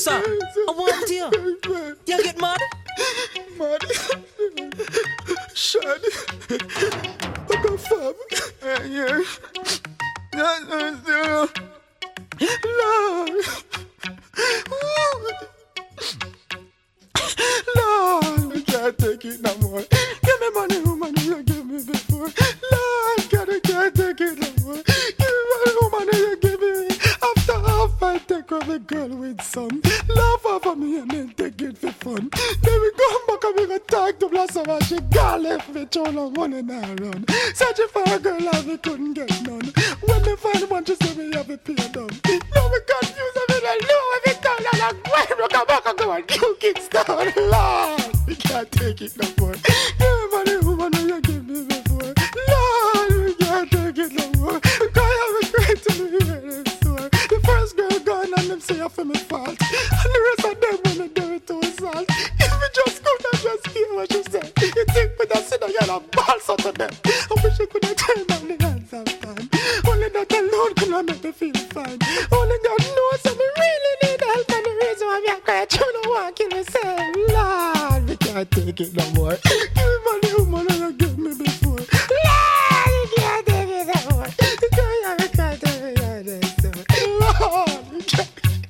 sir. I want you. You get mad? Mad. Shad. I go fab. Yeah. Lord. Lord, I can't take it no more. Give me money, woman, you give me before. Lord, God, I can't take it no more. Give me money, woman, you give me. After half, I take off a girl with some. Laugh over me and then take it for fun. Then we come back and we go talk to Blossom and she got left me too long money now run. Searching for a girl and we couldn't get none. When me find one, she say me have a pay down. Now we confused, I mean, I know every time I'm like, why we come back and go and you Kingston, Lord, we can't take it no more. Give me money, woman, you give me before. Lord, we can't take it no more. Because I have a great to me here and sore. The first girl gone and them say I feel me fault. And the rest of them when they do it to assault. If we just could have just hear what you say. You think we just sit down and balls out of them. I wish I could have turned down the hands of time. Only that alone could have make me feel fine. Only God knows that me really need help. And the reason why I'm crying, you don't want to kill myself. Lord, we can't take it no more. Give me money, woman, and you give me before. Lord, we can't take it no more. We can't take it no more. Lord, we can't.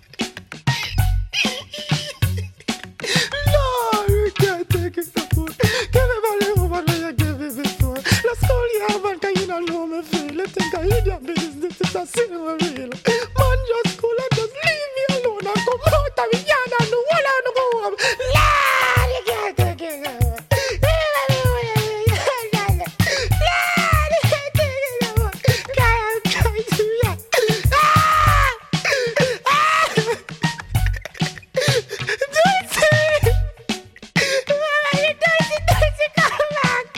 Lord, we can't take it no more. Give me money, woman, and you give me before. Let's call you a man, 'cause you don't know me feel. You think I idiot business, it's a sin for real. Man, just cool and just leave me alone and come out of the yard and the whole and go home. Lord, you can't take it no more. Lord, you can't take it no more. God, I'm trying to react. Dirty, come back.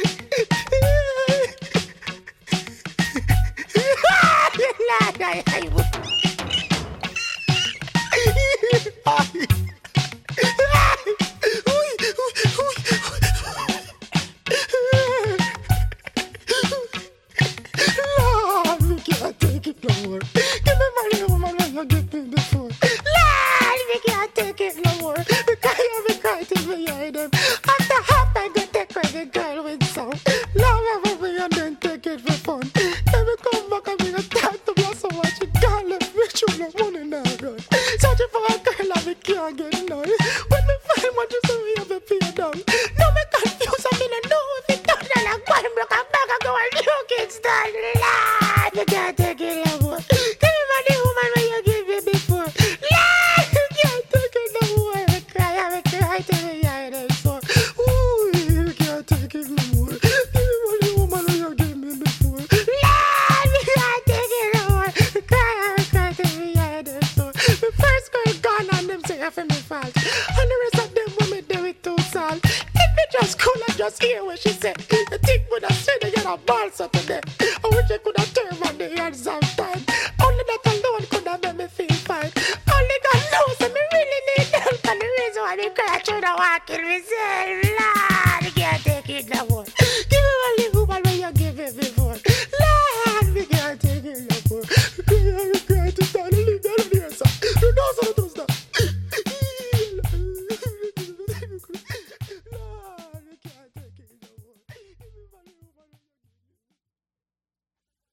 Lord, I would. Lord, we can't take it no more. Give me money, woman, when you give me before. Lord, we can't take it no more. Because you be crying till we hear them. After half, I go take with the girl with some. Love over me and then take it for fun. Then we come back and we go talk to Blossom and she got left me through no money now run. Searching for a girl and we can't get none. When we find one, you say we have a pay down. Now me confused, I mean I know if it done and I'm going broke and back and go and look it's done. Lord, you can't take it no more. Give me money, woman, when you give me before. Lord, you can't take it no more. I cry till we hear them so. Ooh, you can't take it no more. Give me money, woman, when you give me before. Lord, you can't take it no more. I cry till we hear them so. The first girl gone and them say I feel me fault. And the rest of them when me do it too salt. If me just cool and just hear what she said. The thing would have said they get a balls up to them. I wish I could have turned on the hands of time. Only that alone could have made me feel fine. Only God knows that me really need help. And the reason why me cry, I should have walked in myself.